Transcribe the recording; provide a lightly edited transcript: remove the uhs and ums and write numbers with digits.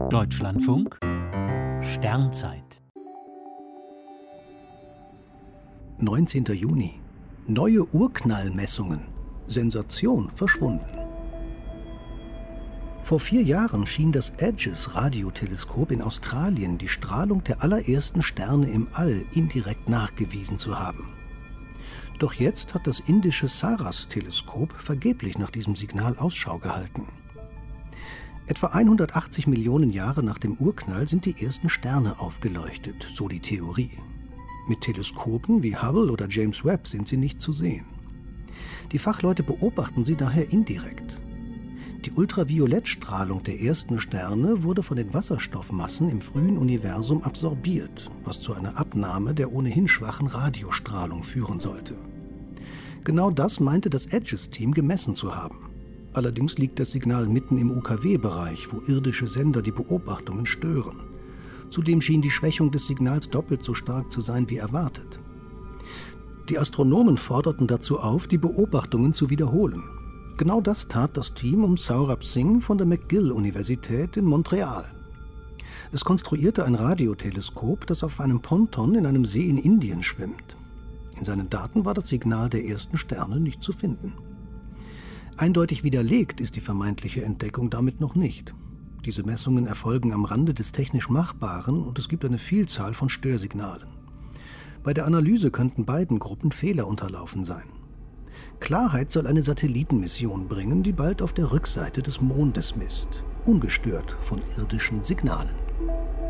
Deutschlandfunk Sternzeit 19. Juni. Neue Urknallmessungen. Sensation verschwunden. Vor 4 Jahren schien das EDGES-Radioteleskop in Australien die Strahlung der allerersten Sterne im All indirekt nachgewiesen zu haben. Doch jetzt hat das indische SARAS-Teleskop vergeblich nach diesem Signal Ausschau gehalten. Etwa 180 Millionen Jahre nach dem Urknall sind die ersten Sterne aufgeleuchtet, so die Theorie. Mit Teleskopen wie Hubble oder James Webb sind sie nicht zu sehen. Die Fachleute beobachten sie daher indirekt. Die Ultraviolettstrahlung der ersten Sterne wurde von den Wasserstoffmassen im frühen Universum absorbiert, was zu einer Abnahme der ohnehin schwachen Radiostrahlung führen sollte. Genau das meinte das EDGES-Team gemessen zu haben. Allerdings liegt das Signal mitten im UKW-Bereich, wo irdische Sender die Beobachtungen stören. Zudem schien die Schwächung des Signals doppelt so stark zu sein wie erwartet. Die Astronomen forderten dazu auf, die Beobachtungen zu wiederholen. Genau das tat das Team um Saurabh Singh von der McGill-Universität in Montreal. Es konstruierte ein Radioteleskop, das auf einem Ponton in einem See in Indien schwimmt. In seinen Daten war das Signal der ersten Sterne nicht zu finden. Eindeutig widerlegt ist die vermeintliche Entdeckung damit noch nicht. Diese Messungen erfolgen am Rande des technisch Machbaren und es gibt eine Vielzahl von Störsignalen. Bei der Analyse könnten beiden Gruppen Fehler unterlaufen sein. Klarheit soll eine Satellitenmission bringen, die bald auf der Rückseite des Mondes misst, ungestört von irdischen Signalen.